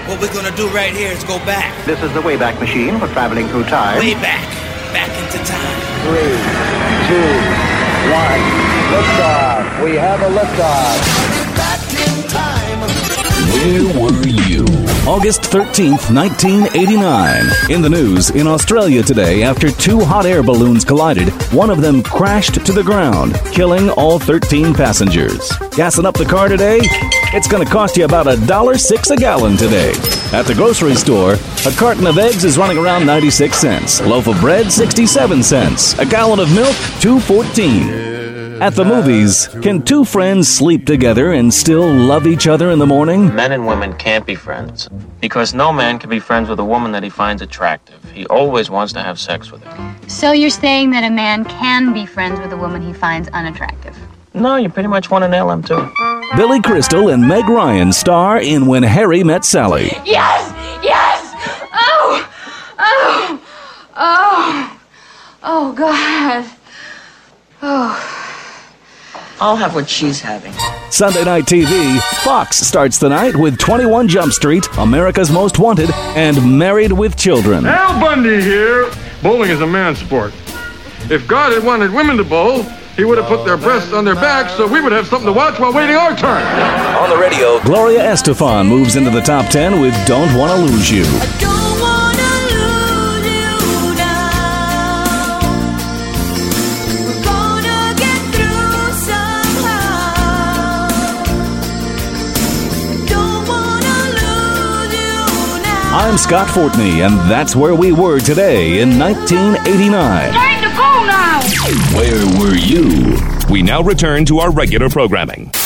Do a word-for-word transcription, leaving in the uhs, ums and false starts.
What we're gonna do right here is go back. This is the Wayback Machine for traveling through time. Way back. Back into time. Three, two, one. Liftoff. We have a liftoff. Back in time. Where were you? August thirteenth, nineteen eighty-nine. In the news, in Australia today, after two hot air balloons collided, one of them crashed to the ground, killing all thirteen passengers. Gassing up the car today? It's going to cost you about a dollar six a gallon today. At the grocery store, a carton of eggs is running around ninety-six cents. A loaf of bread, sixty-seven cents. A gallon of milk, two fourteen. At the movies, can two friends sleep together and still love each other in the morning? Men and women can't be friends because no man can be friends with a woman that he finds attractive. He always wants to have sex with her. So you're saying that a man can be friends with a woman he finds unattractive? No, you pretty much want to nail him too. Billy Crystal and Meg Ryan star in When Harry Met Sally. Yes! Yes! Oh! Oh! Oh! Oh, God. Oh. I'll have what she's having. Sunday Night T V, Fox starts the night with twenty-one Jump Street, America's Most Wanted, and Married with Children. Al Bundy here. Bowling is a man's sport. If God had wanted women to bowl, he would have put their breasts on their backs so we would have something to watch while waiting our turn. On the radio, Gloria Estefan moves into the top ten with Don't Wanna Lose You. I'm Scott Fortney, and that's where we were today in nineteen eighty-nine. Time to go now! Where were you? We now return to our regular programming.